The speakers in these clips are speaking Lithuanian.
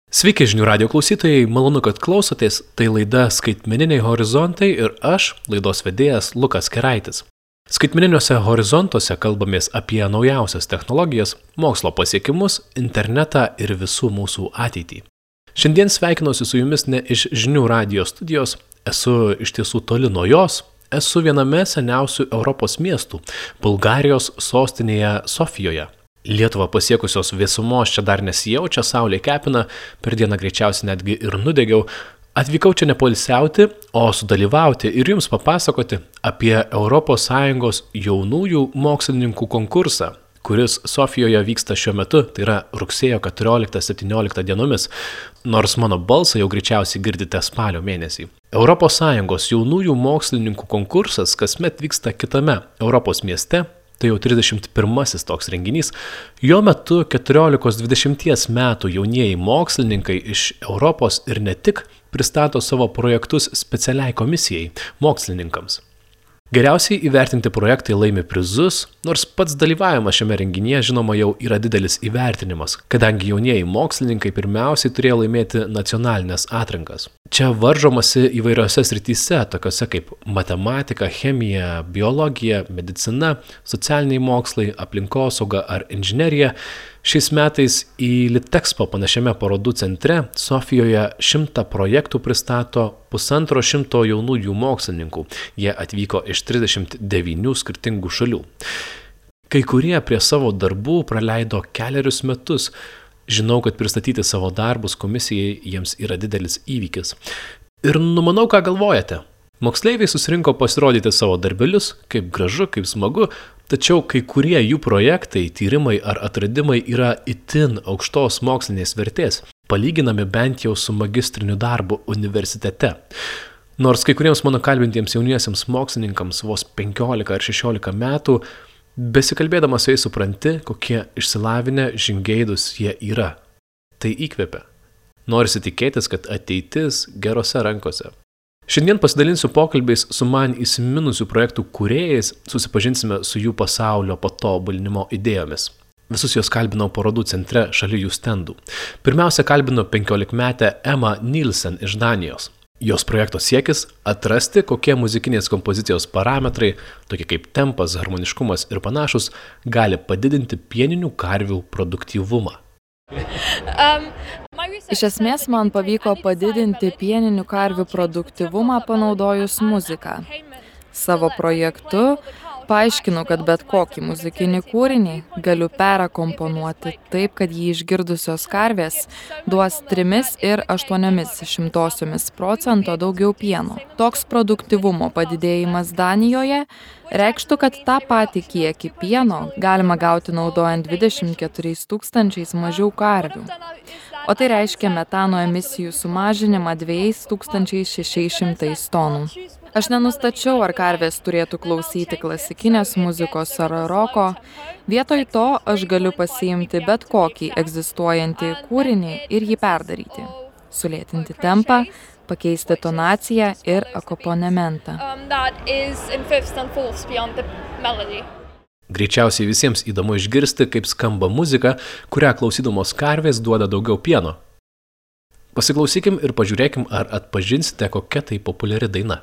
Sveiki žinių radio klausytojai, malonu, kad klausotės, tai laida Skaitmeniniai horizontai ir aš, laidos vedėjas Lukas Keraitis. Skaitmeniniuose horizontuose kalbamės apie naujausias technologijas, mokslo pasiekimus, internetą ir visų mūsų ateitį. Šiandien sveikinuosi su jumis ne iš žinių radio studijos, esu iš tiesų toli nuo jos, esu viename seniausių Europos miestų, Bulgarijos sostinėje Sofijoje. Lietuvą pasiekusios vėsumos čia dar nesijaučia, saulė kepina, per dieną greičiausiai netgi ir nudegiau. Atvykau čia nepoilsiauti, o sudalyvauti ir jums papasakoti apie ES jaunųjų mokslininkų konkursą, kuris Sofijoje vyksta šiuo metu, tai yra rugsėjo 14-17 dienomis, nors mano balsą jau greičiausiai girdite spalio mėnesį. ES jaunųjų mokslininkų konkursas kasmet vyksta kitame Europos mieste. Tai jau 31 toks renginys. Jo metu 14-20 metų jaunieji mokslininkai iš Europos ir ne tik pristato savo projektus specialiai komisijai mokslininkams. Geriausiai įvertinti projektai laimi prizus, nors pats dalyvavimas šiame renginyje žinoma jau yra didelis įvertinimas, kadangi jaunieji mokslininkai pirmiausiai turėjo laimėti nacionalinės atrankas. Čia varžomasi įvairiose srityse, tokiose kaip matematika, chemija, biologija, medicina, socialiniai mokslai, aplinkosauga ar inžinerija. Šiais metais į Litexpo panašiame parodų centre Sofijoje 100 projektų pristato 150 jaunųjų mokslininkų. Jie atvyko iš 39 skirtingų šalių. Kai kurie prie savo darbų praleido keliarius metus. Žinau, kad pristatyti savo darbus komisijai jiems yra didelis įvykis. Ir numanau, ką galvojate. Moksleiviai susirinko pasirodyti savo darbelius, kaip gražu, kaip smagu, tačiau kai kurie jų projektai, tyrimai ar atradimai yra itin aukštos mokslinės vertės, palyginami bent jau su magistriniu darbu universitete. Nors kai kuriems mano kalbintiems jauniesiems mokslininkams vos 15 ar 16 metų, besikalbėdamas su jais supranti, kokie išsilavinę žingeidūs jie yra. Tai įkvepia. Norisi tikėtis, kad ateitis gerose rankose. Šiandien pasidalinsiu pokalbiais su man įsiminusių projektų kūrėjais, susipažinsime su jų pasaulio patobulinimo idėjomis. Visus juos kalbinau parodų centre šalia jų stendų. Pirmiausia kalbinu 15-metę Emma Nielsen iš Danijos. Jos projekto siekis – atrasti, kokie muzikinės kompozicijos parametrai, tokie kaip tempas, harmoniškumas ir panašus, gali padidinti pieninių karvių produktyvumą. Iš esmės man pavyko padidinti pieninių karvių produktyvumą panaudojus muziką. Savo projektu paaiškinu, kad bet kokį muzikinį kūrinį galiu perakomponuoti taip, kad jį išgirdusios karvės duos 3,8% daugiau pieno. Toks produktyvumo padidėjimas Danijoje reikštų, kad tą patį kiekį pieno galima gauti naudojant 24 000 mažiau karvių. O tai reiškia metano emisijų sumažinimą 2600 tonų. Aš nenustačiau, ar karvės turėtų klausyti klasikinės muzikos ar roko. Vietoj to aš galiu pasiimti bet kokį egzistuojantį kūrinį ir jį perdaryti. Sulėtinti tempą, pakeisti tonaciją ir akompanementą. Greičiausiai visiems įdomu išgirsti, kaip skamba muzika, kurią klausydamos karvės duoda daugiau pieno. Pasiklausykim ir pažiūrėkim, ar atpažinsite, kokia tai populiari daina.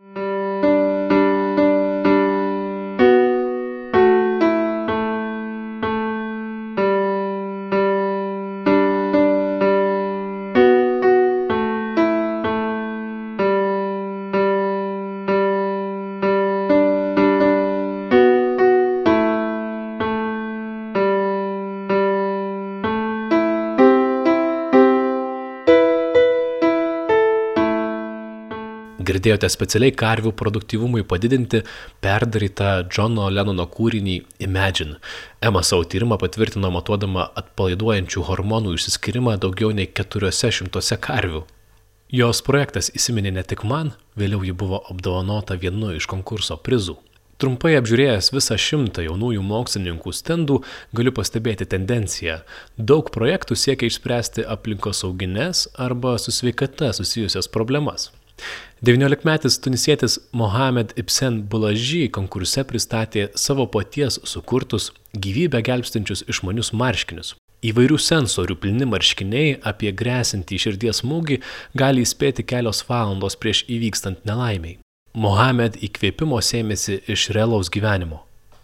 Girdėjote specialiai karvių produktyvumui padidinti perdarytą Johno Lennono kūrinį Imagine. Emma savo tyrimą patvirtino matuodama atpalaiduojančių hormonų išsiskyrimą daugiau nei 400 karvių. Jos projektas įsiminė ne tik man, vėliau ji buvo apdovanota vienu iš konkurso prizų. Trumpai apžiūrėjęs visą 100 jaunųjų mokslininkų stendų, galiu pastebėti tendenciją. Daug projektų siekia išspręsti aplinkosaugines arba su sveikata susijusias problemas. 19-metis tunisietis Mohamed Ibsen Boulaji konkurse pristatė savo paties sukurtus gyvybę gelbstinčius išmanius marškinius. Įvairių sensorių pilni marškiniai apie grėsintį širdies smūgį gali įspėti kelios valandos prieš įvykstant nelaimiai. Mohamed įkvėpimo sėmėsi iš realaus gyvenimo.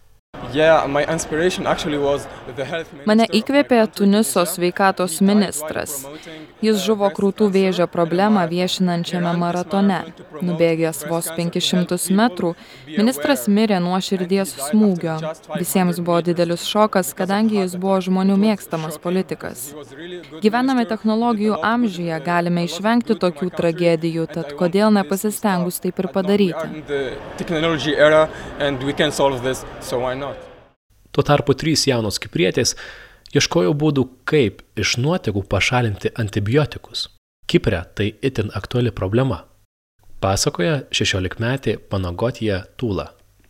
Mane įkvėpė Tuniso sveikatos ministras. Jis žuvo krūtų vėžio problemą viešinančiame maratone. Nubėgęs vos 500 metrų, ministras mirė nuo širdies smūgio. Visiems buvo didelis šokas, kadangi jis buvo žmonių mėgstamas politikas. Gyvename technologijų amžiuje, galime išvengti tokių tragedijų, tad kodėl nepasistengus taip ir padaryti. Tuo tarpu 3 jaunos kiprietės ieškojo būdų, kaip iš nuotekų pašalinti antibiotikus. Kipre tai itin aktuali problema. Pasakoja 16-metė Panagotija Tula.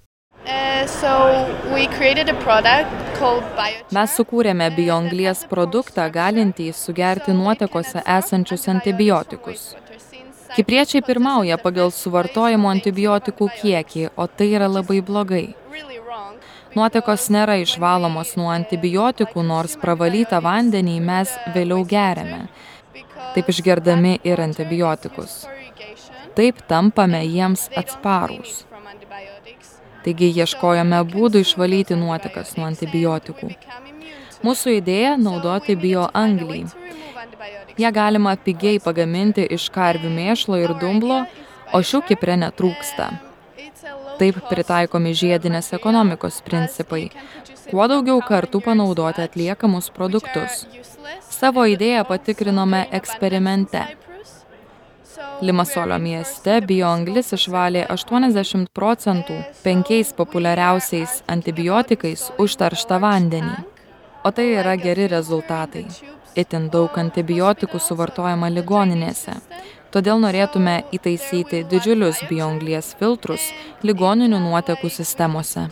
Mes sukūrėme bioanglies produktą, galintį sugerti nuotekose esančius antibiotikus. Kipriečiai pirmauja pagal suvartojimo antibiotikų kiekį, o tai yra labai blogai. Nuotekos nėra išvalomos nuo antibiotikų, nors pravalytą vandenį mes vėliau geriame, taip išgerdami ir antibiotikus. Taip tampame jiems atsparūs. Taigi ieškojome būdų išvalyti nuotekas nuo antibiotikų. Mūsų idėja - naudoti bioanglį. Ją galima pigiai pagaminti iš karvių mėšlo ir dumblo, o šių Kipre netrūksta. Taip pritaikomi žiedinės ekonomikos principai. Kuo daugiau kartų panaudoti atliekamus produktus. Savo idėją patikrinome eksperimente. Limasolio mieste bioanglis išvalė 80% 5 populiariausiais antibiotikais užterštą vandenį. O tai yra geri rezultatai. Itin daug antibiotikų suvartojama ligoninėse. Todėl norėtume įtaisyti didžiulius bioanglies filtrus ligoninių nuotekų sistemose.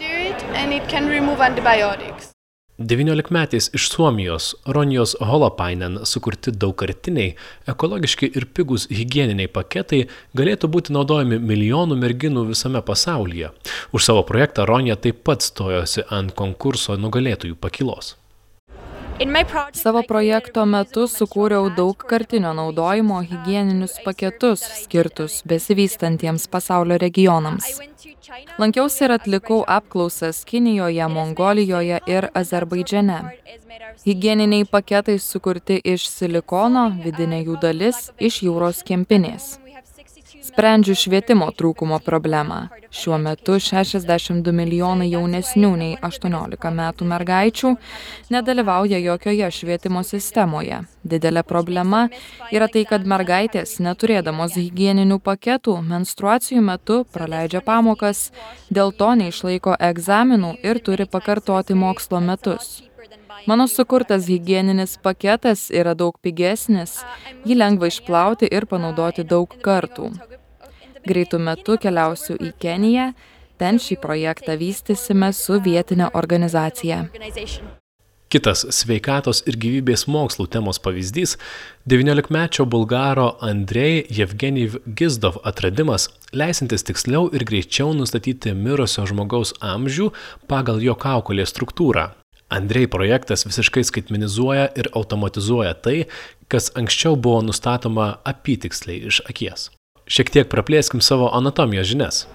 19-metės iš Suomijos Ronjos Holopainen sukurti daugkartiniai, ekologiški ir pigūs higieniniai paketai galėtų būti naudojami milijonų merginų visame pasaulyje. Už savo projektą Ronja taip pat stojosi ant konkurso nugalėtojų pakylos. Savo projekto metu sukūriau daugkartinio naudojimo higieninius paketus skirtus besivystantiems pasaulio regionams. Lankiausi ir atlikau apklausas Kinijoje, Mongolijoje ir Azerbaidžane. Higieniniai paketai sukurti iš silikono, vidinė jų dalis iš jūros kempinės. Sprendžiu švietimo trūkumo problemą. Šiuo metu 62 milijonai jaunesnių nei 18 metų mergaičių nedalyvauja jokioje švietimo sistemoje. Didelė problema yra tai, kad mergaitės, neturėdamos higieninių paketų, menstruacijų metu praleidžia pamokas, dėl to neišlaiko egzaminų ir turi pakartoti mokslo metus. Mano sukurtas higieninis paketas yra daug pigesnis, jį lengva išplauti ir panaudoti daug kartų. Greitų metų keliausiu į Keniją, ten šį projektą vystysime su vietinė organizacija. Kitas sveikatos ir gyvybės mokslų temos pavyzdys - 19-mečio bulgaro Andrei Jevgenijev Gizdov atradimas, leisantis tiksliau ir greičiau nustatyti mirusio žmogaus amžių pagal jo kaukolės struktūrą. Andrei projektas visiškai skaitmenizuoja ir automatizuoja tai, kas anksčiau buvo nustatoma apytiksliai iš akies. Šiek tiek praplėskim savo anatomijos žinias.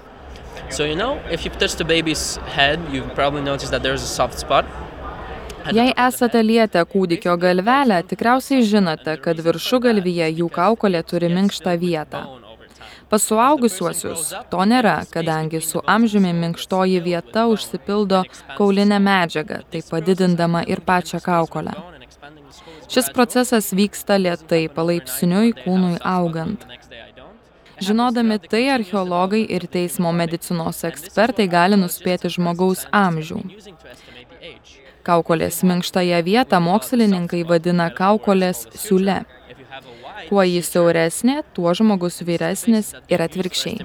Jei esate lietę kūdikio galvelę, tikriausiai žinote, kad viršugalvyje jų kaukolė turi minkštą vietą. Pas suaugusiuosius to nėra, kadangi su amžiumi minkštoji vieta užsipildo kaulinę medžiagą, tai padidindama ir pačią kaukolę. Šis procesas vyksta lėtai, palaipsniui kūnui augant. Žinodami tai, archeologai ir teismo medicinos ekspertai gali nuspėti žmogaus amžių. Kaukolės minkštąją vietą mokslininkai vadina kaukolės siūle. Kuo jis siauresnė, tuo žmogus vyresnis ir atvirkščiai.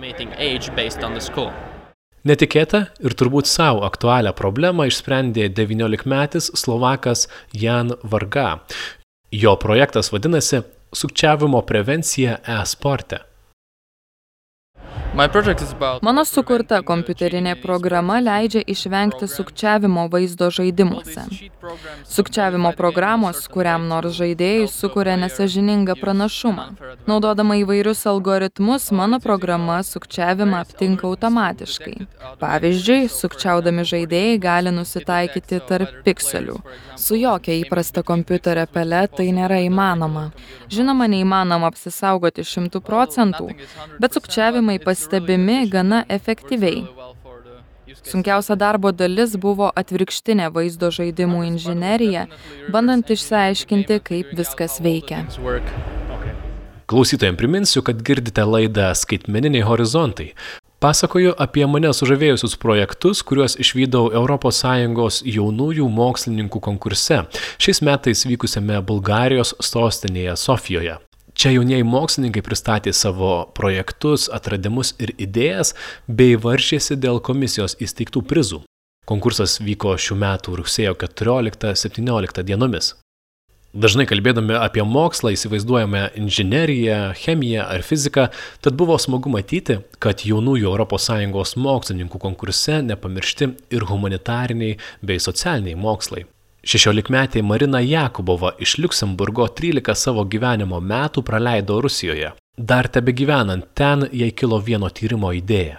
Netikėta ir turbūt savo aktualią problemą išsprendė 19-metis Slovakas Jan Varga. Jo projektas vadinasi Sukčiavimo prevencija e-sporte. Mano sukurta kompiuterinė programa leidžia išvengti sukčiavimo vaizdo žaidimuose. Sukčiavimo programos kuriam nors žaidėjui sukuria nesąžiningą pranašumą. Naudodama įvairius algoritmus, mano programa sukčiavimą aptinka automatiškai. Pavyzdžiui, sukčiaudami žaidėjai gali nusitaikyti tarp pikselių. Su jokia įprasta kompiuterio pele tai nėra įmanoma. Žinoma, neįmanoma apsisaugoti 100%, bet sukčiavimai pastebimi gana efektyviai. Sunkiausia darbo dalis buvo atvirkštinė vaizdo žaidimų inžinerija, bandant išsiaiškinti, kaip viskas veikia. Klausytojams priminsiu, kad girdite laidą Skaitmeniniai horizontai. Pasakoju apie mane sužavėjusius projektus, kuriuos išvydau ES jaunųjų mokslininkų konkurse, šiais metais vykusiame Bulgarijos sostinėje Sofijoje. Čia jaunieji mokslininkai pristatė savo projektus, atradimus ir idėjas, bei varžėsi dėl komisijos įsteigtų prizų. Konkursas vyko šių metų rugsėjo 14-17 dienomis. Dažnai kalbėdami apie mokslą įsivaizduojame inžineriją, chemiją ar fiziką, tad buvo smagu matyti, kad jaunųjų ES mokslininkų konkurse nepamiršti ir humanitariniai bei socialiniai mokslai. 16-metė Marina Jakubova iš Liuksemburgo 13 savo gyvenimo metų praleido Rusijoje. Dar tebegyvenant ten, jai kilo vieno tyrimo idėja.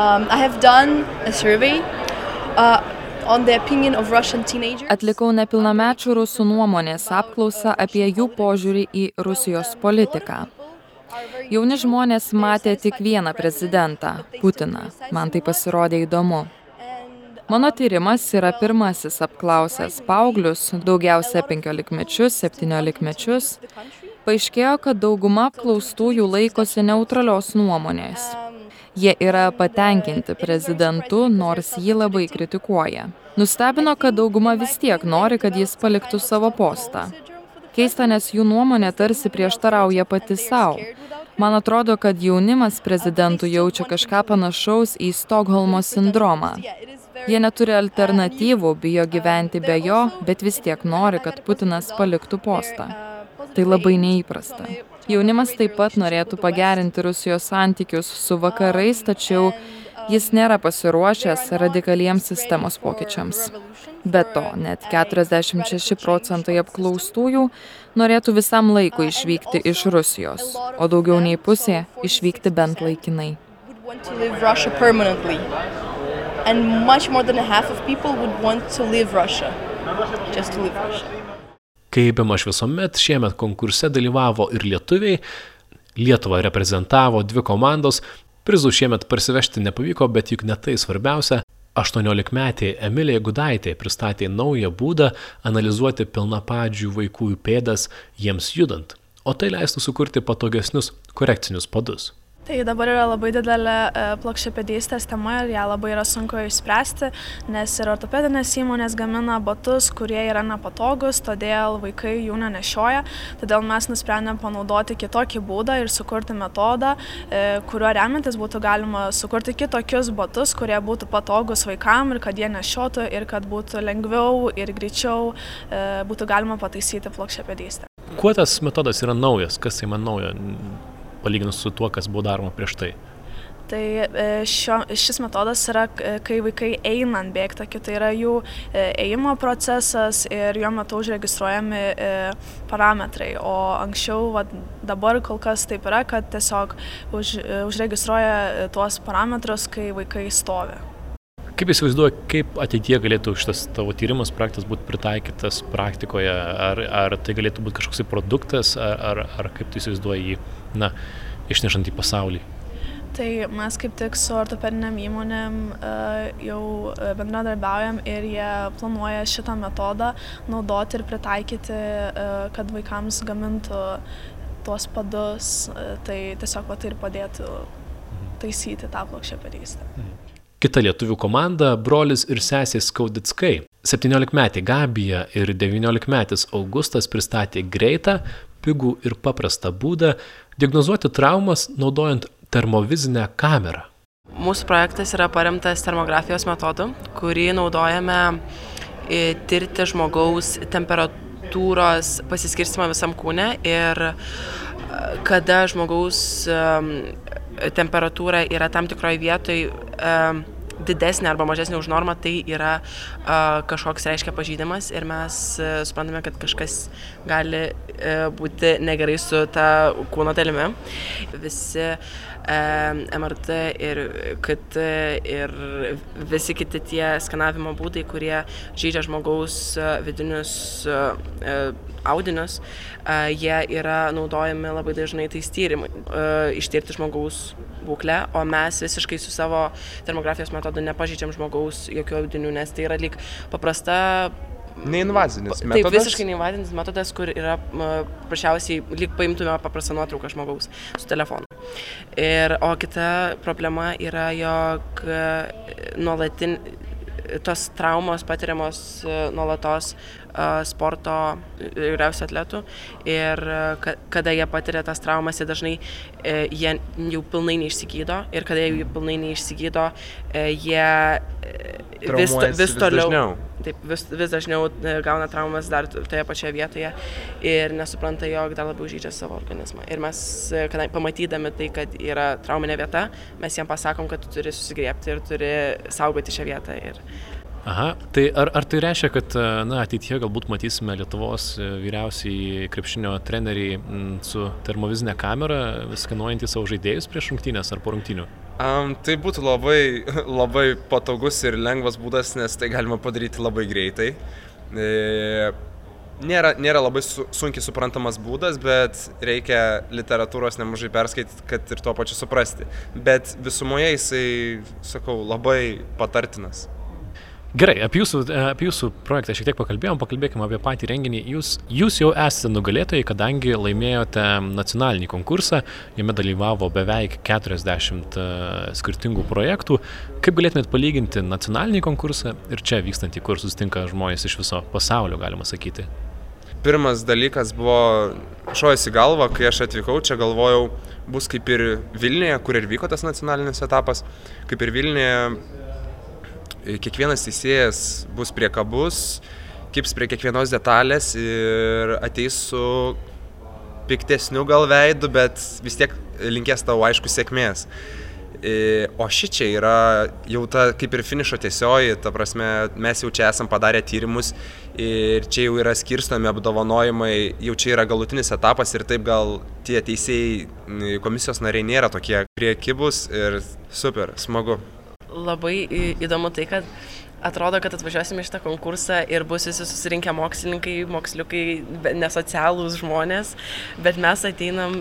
Atlikau nepilnamečių rusų nuomonės apklausą apie jų požiūrį į Rusijos politiką. Jauni žmonės matė tik vieną prezidentą – Putiną. Man tai pasirodė įdomu. Mano tyrimas yra pirmasis apklausęs paauglius, daugiausia 15-mečius, 17-mečius. Paaiškėjo, kad dauguma apklaustųjų laikosi neutralios nuomonės. Jie yra patenkinti prezidentu, nors jį labai kritikuoja. Nustebino, kad dauguma vis tiek nori, kad jis paliktų savo postą. Keista, nes jų nuomonė tarsi prieštarauja pati savo. Man atrodo, kad jaunimas prezidentų jaučia kažką panašaus į Stokholmo sindromą. Jie neturi alternatyvų, bijo gyventi be jo, bet vis tiek nori, kad Putinas paliktų postą. Tai labai neįprasta. Jaunimas taip pat norėtų pagerinti Rusijos santykius su vakarais, tačiau jis nėra pasiruošęs radikaliems sistemos pokyčiams. Be to, net 46% apklaustųjų norėtų visam laikui išvykti iš Rusijos, o daugiau nei pusė išvykti bent laikinai. And much more than half of people would want to leave Russia, just to leave Russia. Kaip bemaž visuomet, šiemet konkurse dalyvavo ir lietuviai. Lietuvą reprezentavo 2 komandos. Prizų šiemet parsivežti nepavyko, bet juk ne tai svarbiausia. 18-metė Emilija Gudaitė pristatė naują būdą analizuoti pilnapadžių vaikų pėdas jiems judant, o tai leistų sukurti patogesnius korekcinius padus. Tai dabar yra labai didelė plokščiapėdystės tema ir ją labai yra sunku išspręsti, nes ir ortopedinės įmonės gamina batus, kurie yra nepatogus, todėl vaikai jų nenešioja. Todėl mes nusprendėm panaudoti kitokį būdą ir sukurti metodą, kuriuo remiantis būtų galima sukurti kitokius batus, kurie būtų patogus vaikam ir kad jie nešiotų ir kad būtų lengviau ir greičiau būtų galima pataisyti plokščiapėdystę. Kuo tas metodas yra naujas? Kas tai man naujo? Palyginus su tuo, kas buvo daroma prieš tai. Tai šis metodas yra, kai vaikai eina ant bėgtakių, tai yra jų ėjimo procesas ir jo metu užregistruojami parametrai, o anksčiau, dabar kol kas taip yra, kad tiesiog užregistruoja tuos parametrus, kai vaikai stovi. Kaip įsivaizduoju, kaip ateityje galėtų šitas tavo tyrimas projektas būti pritaikytas praktikoje? Ar tai galėtų būti kažkoks produktas, ar kaip tu įsivaizduoji jį, išnešant į pasaulį? Tai mes kaip tik su ortopedinėm įmonėm jau bendradarbiaujam ir jie planuoja šitą metodą naudoti ir pritaikyti, kad vaikams gamintų tuos padus, tai tiesiog tai ir padėtų taisyti tą plokščiapėdystę. Kita lietuvių komanda – brolis ir sesės Kaudickai. 17-metė Gabija ir 19-metis Augustas pristatė greitą, pigų ir paprastą būdą diagnozuoti traumas naudojant termovizinę kamerą. Mūsų projektas yra paremtas termografijos metodu, kurį naudojame tirti žmogaus temperatūros pasiskirstimą visam kūne ir kada žmogaus temperatūra yra tam tikroje vietoje didesnė arba mažesnė už normą, tai yra kažkoks reiškia pažeidimas ir mes suprantame, kad kažkas gali būti negerai su ta kūno dalimi. Visi MRT ir KT ir visi kiti tie skanavimo būdai, kurie žeidžia žmogaus vidinius audinius, jie yra naudojami labai dažnai tais tyrimai, ištirti žmogaus būklę, o mes visiškai su savo termografijos metodu nepažeidžiam žmogaus jokių audinių, nes tai yra lyg paprasta Neinvazinis metodas? Taip, visiškai neinvazinis metodas, kur yra paprasčiausiai lyg paimtume paprastą nuotrauką žmogaus su telefonu. O kita problema yra, jog tos traumos patiriamos nuolatos sporto įvairiausių atletų ir kada jie patiria tas traumas, dažnai jie jau pilnai neišsigydo ir kada jie jau pilnai neišsigydo, jie vis toliau. Taip, vis dažniau gauna traumas dar toje pačioje vietoje ir nesupranta, jog dar labiau žydžia savo organizmą. Ir mes, pamatydami tai, kad yra trauminė vieta, mes jiems pasakom, kad tu turi susigriebti ir turi saugoti šią vietą. Aha, tai ar tai reiškia, kad ateityje galbūt matysime Lietuvos vyriausiai krepšinio trenerį su termovizinė kamera skanuojantį savo žaidėjus prieš rungtynes ar po rungtynių? Tai būtų labai patogus ir lengvas būdas, nes tai galima padaryti labai greitai. Nėra labai sunkiai suprantamas būdas, bet reikia literatūros nemažai perskaityti, kad ir tuo pačiu suprasti. Bet visumoje jisai, sakau, labai patartinas. Gerai, apie jūsų projektą šiek tiek pakalbėkime apie patį renginį. Jūs jau esate nugalėtojai, kadangi laimėjote nacionalinį konkursą, jame dalyvavo beveik 40 skirtingų projektų. Kaip galėtumėt palyginti nacionalinį konkursą ir čia vykstantį, kur susitinka žmonės iš viso pasaulio, galima sakyti? Pirmas dalykas buvo šojęs į galvą, kai aš atvykau, čia galvojau, bus kaip ir Vilniuje, kur ir vyko tas nacionalinis etapas, kaip ir Vilniuje. Kiekvienas teisėjas bus priekabus, kibs prie kiekvienos detalės ir ateis su piktesniu gal veidu, bet vis tiek linkės tau aišku sėkmės. O šičia yra jau ta kaip ir finišo tiesioji, ta prasme, mes jau čia esam padarę tyrimus ir čia jau yra skirstomi apdovanojimai, jau čia yra galutinis etapas ir taip gal tie teisėjai komisijos nariai nėra tokie priekibus ir super, smagu. Labai įdomu tai, kad atrodo, kad atvažiuosime į šitą konkursą ir bus visi susirinkę moksliukai, nesocialūs žmonės, bet mes ateinam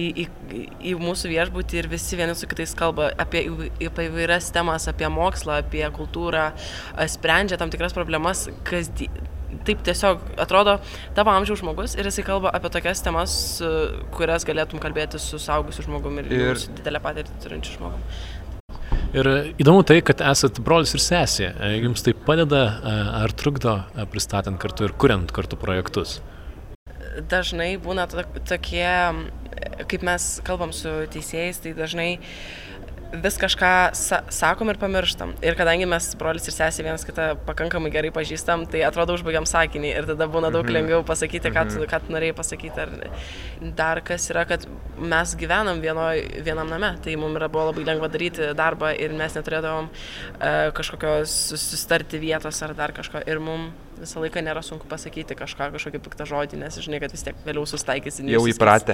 į mūsų viešbutį ir visi vieni su kitais kalba apie įvairias temas, apie mokslą, apie kultūrą, sprendžia tam tikras problemas, taip tiesiog atrodo tavo amžiaus žmogus ir jisai kalba apie tokias temas, kurias galėtum kalbėti su suaugusiu žmogum ir su didelę patirtį turinčiu žmogum. Ir įdomu tai, kad esat brolis ir sesė. Jums tai padeda ar trukdo pristatant kartu ir kuriant kartu projektus? Dažnai būna tokie, kaip mes kalbam su teisėjais, tai dažnai vis kažką sakom ir pamirštam. Ir kadangi mes brolis ir sesė vienas kitą pakankamai gerai pažįstam, tai atrodo užbaigiam sakinį ir tada būna daug lengviau pasakyti, ką tu norėjai pasakyti. Dar kas yra, kad mes gyvenam vienam name, tai mums buvo labai lengva daryti darbą ir mes neturėdavom kažkokios sustarti vietos ar dar kažko. Ir mums visą laiką nėra sunku pasakyti kažkokį piktą žodį, nes žinai, kad vis tiek vėliau sustaikysi. Jau įpratę.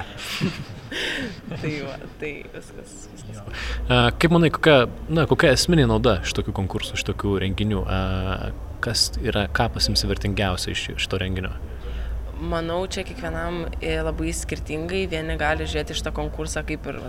Tai viskas. Kaip manai, kokia esminė nauda iš tokių konkursų, iš tokių renginių? Ką pasimsi vertingiausia iš šito renginio? Manau, čia kiekvienam labai skirtingai. Vieni gali žiūrėti šitą konkursą kaip ir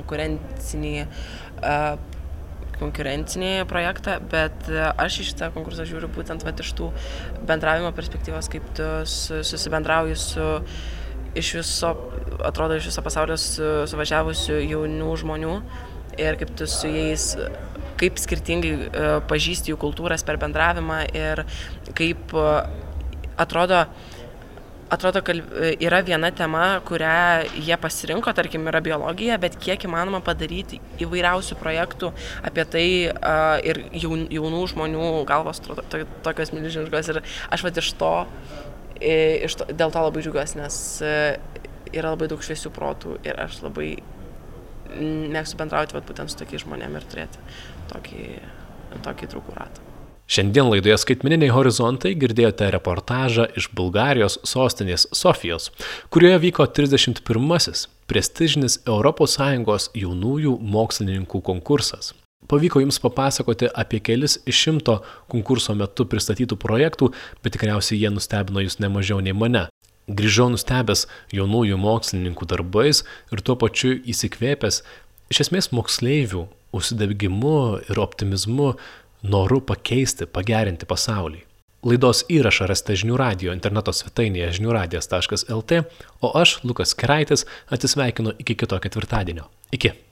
konkurencinį projektą, bet aš į šitą konkursą žiūriu būtent iš tų bendravimo perspektyvos, kaip tu susibendrauji iš viso pasaulio suvažiavusių jaunų žmonių ir kaip tu su jais, kaip skirtingai pažįsti jų kultūras per bendravimą ir kaip atrodo, kad yra viena tema, kurią jie pasirinko, tarkim, yra biologija, bet kiek įmanoma padaryti įvairiausių projektų apie tai ir jaunų žmonių galvos tokios milžiniškos. Ir aš dėl to labai džiaugiuosi, nes yra labai daug šviesių protų ir aš labai mėgstu bendrauti būtent su tokiais žmonėmis ir turėti tokį draugų ratą. Šiandien laidoje Skaitmeniniai horizontai girdėjote reportažą iš Bulgarijos sostinės Sofijos, kurioje vyko 31-asis prestižinis ES jaunųjų mokslininkų konkursas. Pavyko jums papasakoti apie kelis iš 100 konkurso metu pristatytų projektų, bet tikriausiai jie nustebino jūs ne mažiau nei mane. Grįžau nustebęs jaunųjų mokslininkų darbais ir tuo pačiu įsikvėpęs iš esmės moksleivių užsidegimu ir optimizmu, noru pakeisti, pagerinti pasaulį. Laidos įrašą rasite Žinių radijo interneto svetainėje žiniųradijas.lt, o aš, Lukas Keraitis, atsisveikinu iki kito ketvirtadienio. Iki.